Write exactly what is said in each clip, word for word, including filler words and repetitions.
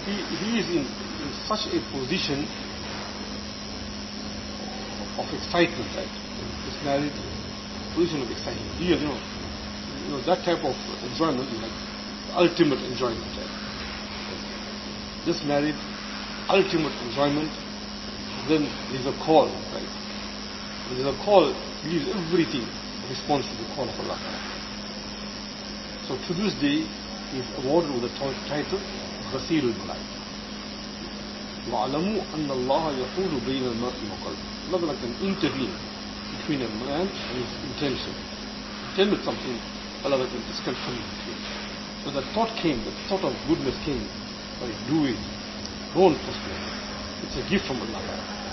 he, he is in, in such a position of excitement, right? This married position of excitement. He, you know, you know, that type of enjoyment is like ultimate enjoyment, right? This married ultimate enjoyment. Then there's a call, right? When there's a call, he leaves everything, responds to the call of Allah. So to this day, he is awarded with the title Ghasir al-Malaik. وَعَلَمُوا أَنَّ اللَّهَ يَحُولُ بَيْنَ الْمَرْءِ وَقَلْبِهِ. Allah can intervene between a man and his intention. Intended something, Allah can just can come between. So the thought came, the thought of goodness came, but do it. Don't postpone it. It's a gift from Allah.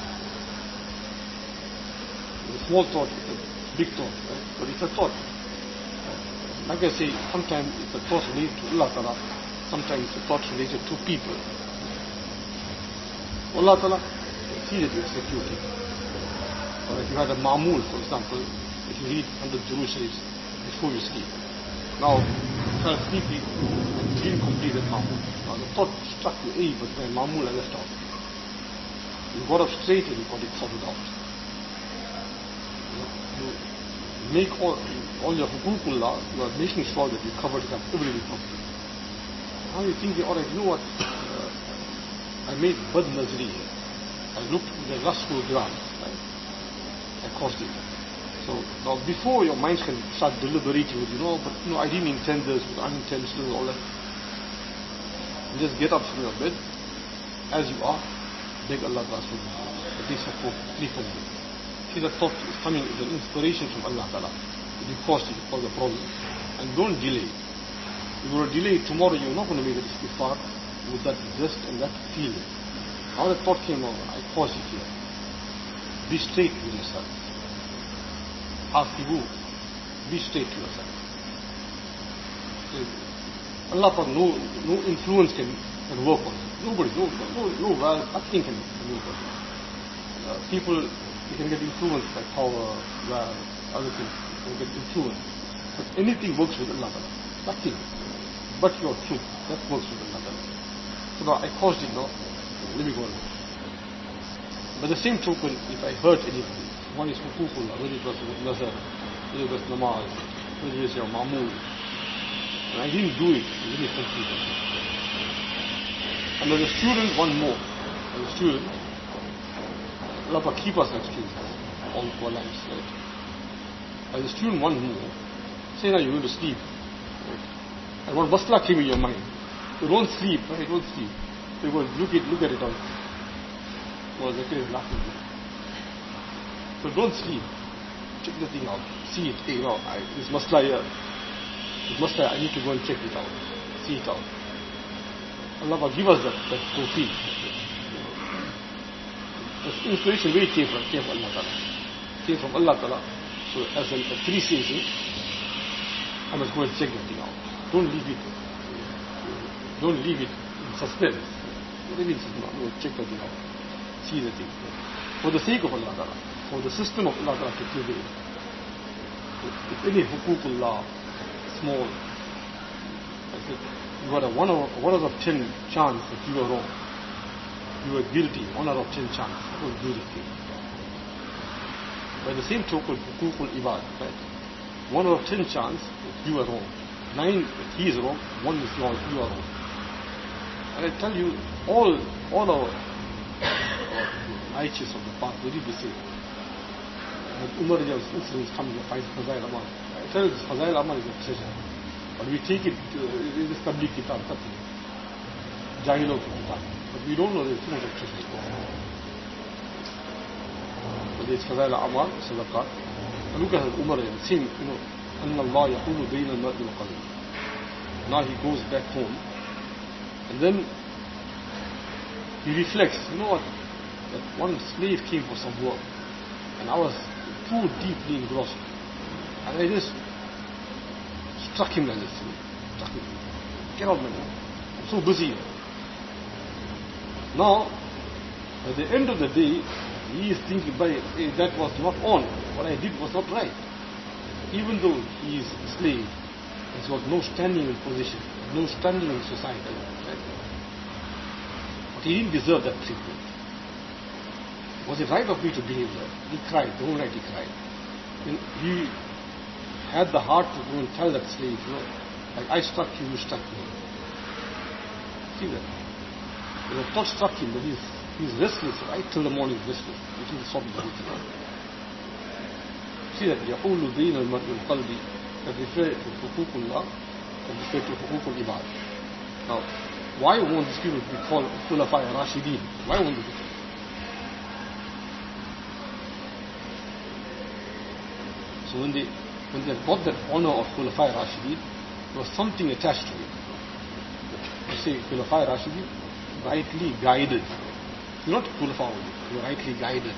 It's a small thought, it's a big thought, right? But it's a thought. Like I say, sometimes it's a thought related to Allah Ta'ala, sometimes it's a thought related to people. Allah Ta'ala sees that you execute it. Or if you had a ma'mul, for example, if you read one hundred Durood Sharifs before you sleep. Now, you fell sleepy and you didn't complete that ma'mul. Now the thought struck you, hey, but my ma'mul I left out. You got up straight and you got it sorted out. You make all, all your hukukullah, you are making sure that you covered it up everything properly. Now you think, alright, you know what, uh, I made bad nazri. I looked at the lustful ground, right? I caused it. So now before your mind can start deliberating with, you know, but you know, I didn't intend this, it was unintentional, all that. You just get up from your bed, as you are, beg Allah Ta'ala, please support, please forgive me. See, the thought is coming, is an inspiration from Allah Ta'ala. You caused it, cause the problem. And don't delay. If you will delay tomorrow, you're not going to make it istighfar with that zest and that feeling. Now the thought came over, I caused it here. Be straight with yourself. Hasibu, be straight to yourself. Allah Ta'ala, no, no influence can, can work on it. Nobody, no, no, no, no nothing can work on it. Uh, people, you can get influenced by power, wealth, other things. You can get influenced. But anything works with Allah Ta'ala. Nothing. But your truth, that works with Allah Ta'ala. So now I caused it now, let me go on. By the same token, if I hurt anybody, one is hukukullah, whether it was nazar, whether it was namaz, whether it was your ma'mul, and I didn't do it, let me complete it. And as a student, one more. As a student, Allah keep us like students all our lives, right? As a student, one more. Say now you're going to sleep, right? And one masla came in your mind. You don't sleep, right? Don't sleep. So you go look at look at it out. Well, the kid is laughing. So don't sleep. Check the thing out. See it. Hey, no, I, this masla here. This masla, I need to go and check it out. See it out. Allah give us that, that tawfiq. The inspiration where it came from, came from Allah Ta'ala. Came from Allah Ta'ala. So as a, a three says it, I must go and check that thing out. Don't leave it. Don't leave it in suspense. Leave it in suspense. No, check that thing out. See the thing. For the sake of Allah Ta'ala. For the system of Allah Ta'ala to prevail. If any hukukullah, small, I said, you got a one out of, one out of ten chance that you are wrong. You are guilty, one out of ten chance. Don't do this thing. By the same token, hukukul ibad, right? One out of ten chance that you are wrong. Nine that he is wrong, one is wrong, you are wrong. And I tell you, all all our, our righteous of the past, they did the same. Umar Rajab's incidents come to find Fazail Amal. I tell you, this Fazail Amal is a treasure. But we take it, uh, in this Tabligh Kitab, nothing. Jahilot Kitab. But we don't know there's too much of treasure. But there's Fazail Amal, Sadaqat. And look at Umar and same, you know, أن الله يحول بين المرء وقلبه. Now he goes back home. And then he reflects, you know what, that one slave came for some work. And I was too deeply engrossed. And I just struck him like this. Struck him. Get out, man. I'm so busy. Now, at the end of the day, he is thinking, but hey, that was not on. What I did was not right. Even though he is a slave, he's got no standing in position, no standing in society. Right? he didn't deserve that treatment. Was it right of me to behave that? He cried, the whole night he cried. And he had the heart to go and tell that slave, you know, like I struck you, you struck me. See that? You know, thought struck him, but he's, he's restless, right till the morning he's restless. It will stop the whole thing. See that? يَحُولُ بَيْنَ الْمَرْءِ وَالْقَلْبِ that refer to Huququllah, that refer to Huququl Ibad. Now, why won't these people be called Khulafa Rashidin? Why won't they be called? So when they when they got that honor of Khulafa Rashidin, there was something attached to it. You say Khulafa Rashidin, rightly guided. Not Khulafa only, you're rightly guided.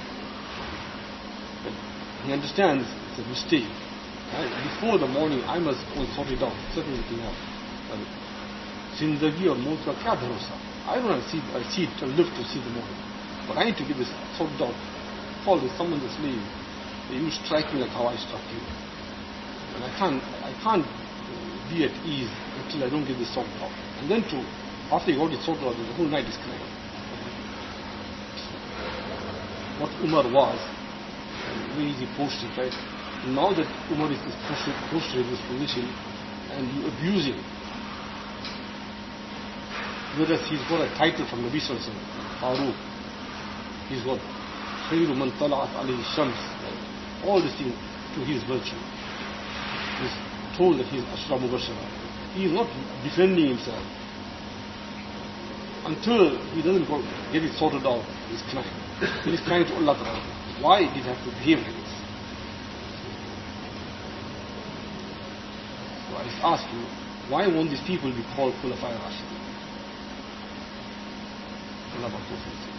But he understands it's a mistake. Right? Before the morning, I must go and sort it out, settle everything out. Zindagi or maut ka kya bharosa? I don't have to see, I see it, to live to see the morning. But I need to get this sorted out. Call this, summon the slave. You strike me like how I struck you. And I can't, I can't be at ease until I don't get this sorted out. And then to, after you got it sorted out, the whole night is crying. What Umar was, very easy posted, right? Now that Umar is posted, posted in this position, and you abuse him, whereas he's got a title from Nabi Sallallahu Alaihi Wasallam, Farooq, he's got Khayru man tala'at alayhi shams, all these things to his virtue. He's told that he's Ashra Mubashara. He is not defending himself. Until he doesn't go, get it sorted out, he's crying. He's crying to Allah Ta'ala. Why did he have to behave like this? So I just ask you, why won't these people be called Khulafa Rashidin? Allah Ta'ala.